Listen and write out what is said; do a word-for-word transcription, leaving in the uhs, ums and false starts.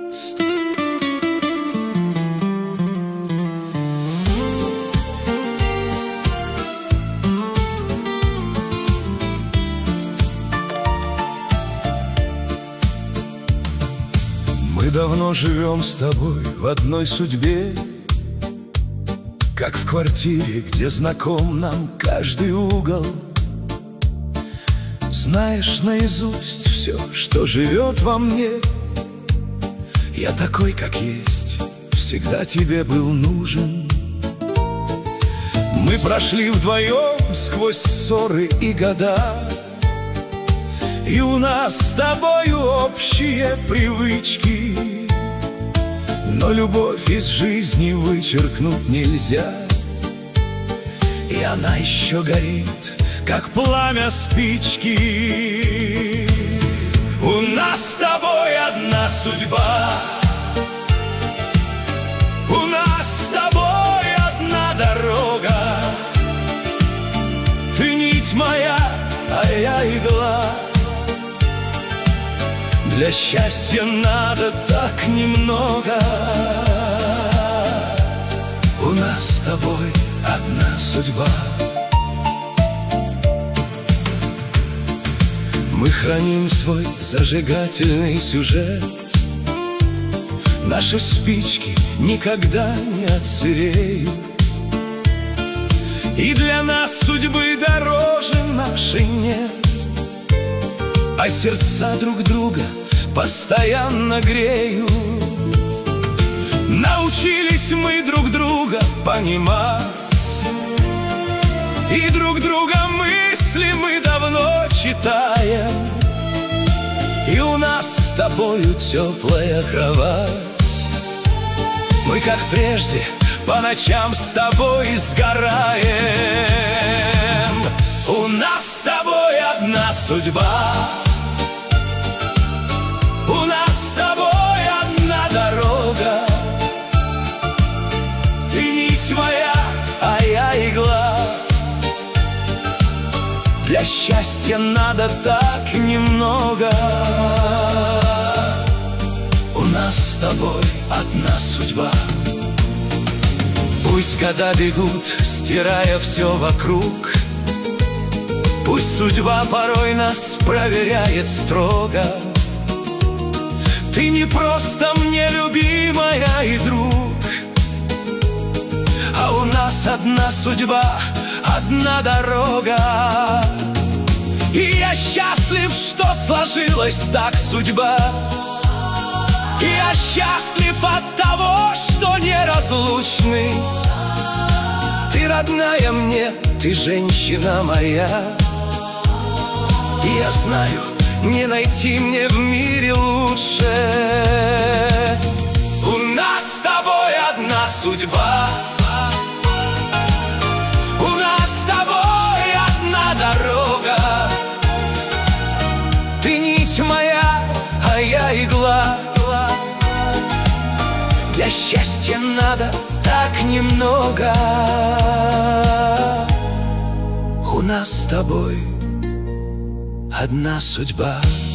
Мы давно живем с тобой в одной судьбе, как в квартире, где знаком нам каждый угол. Знаешь наизусть все, что живет во мне. Я такой, как есть, всегда тебе был нужен. Мы прошли вдвоем сквозь ссоры и года, и у нас с тобою общие привычки. Но любовь из жизни вычеркнуть нельзя, и она еще горит, как пламя спички. У нас с тобой одна судьба, у нас с тобой одна дорога. Ты нить моя, а я игла. Для счастья надо так немного. У нас с тобой одна судьба. Мы храним свой зажигательный сюжет. Наши спички никогда не отсыреют, и для нас судьбы дороже нашей нет. А сердца друг друга постоянно греют. Научились мы друг друга понимать, и друг друга мысли мы давно читаем. И у нас с тобою теплая кровать. Мы, как прежде, по ночам с тобой сгораем. У нас с тобой одна судьба, у нас с тобой одна дорога. Ты нить моя, а я игла. Для счастья надо так немного. У нас с тобой одна судьба. Пусть года бегут, стирая все вокруг, пусть судьба порой нас проверяет строго. Ты не просто мне любимая и друг, а у нас одна судьба, одна дорога. И я счастлив, что сложилась так судьба. И я счастлив от того, что неразлучны. Ты родная мне, ты женщина моя. И я знаю, не найти мне в мире лучше. У нас с тобой одна судьба, у нас с тобой одна дорога. Ты нить моя, а я игла. Для счастья надо так немного. У нас с тобой одна судьба.